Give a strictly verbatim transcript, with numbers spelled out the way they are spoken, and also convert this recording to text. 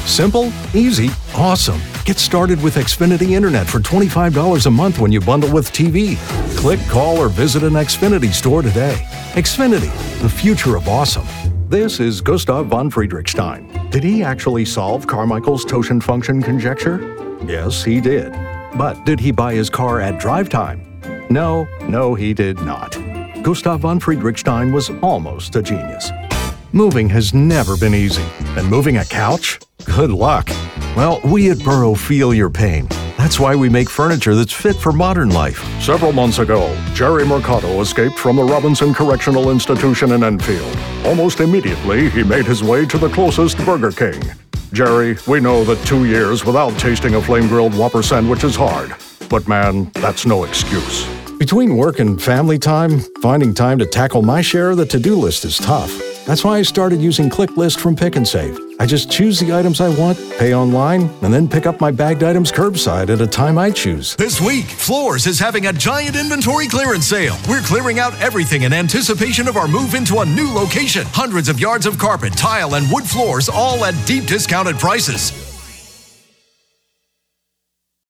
Simple, easy, awesome. Get started with Xfinity Internet for twenty-five dollars a month when you bundle with T V. Click, call, or visit an Xfinity store today. Xfinity, the future of awesome. This is Gustav von Friedrichstein. Did he actually solve Carmichael's Totient function conjecture? Yes, he did. But did he buy his car at drive time? No, no, he did not. Gustav von Friedrichstein was almost a genius. Moving has never been easy. And moving a couch? Good luck. Well, we at Burrow feel your pain. That's why we make furniture that's fit for modern life. Several months ago, Jerry Mercado escaped from the Robinson Correctional Institution in Enfield. Almost immediately, he made his way to the closest Burger King. Jerry, we know that two years without tasting a flame-grilled Whopper sandwich is hard. But man, that's no excuse. Between work and family time, finding time to tackle my share of the to-do list is tough. That's why I started using ClickList from Pick and Save. I just choose the items I want, pay online, and then pick up my bagged items curbside at a time I choose. This week, Floors is having a giant inventory clearance sale. We're clearing out everything in anticipation of our move into a new location. Hundreds of yards of carpet, tile, and wood floors, all at deep discounted prices.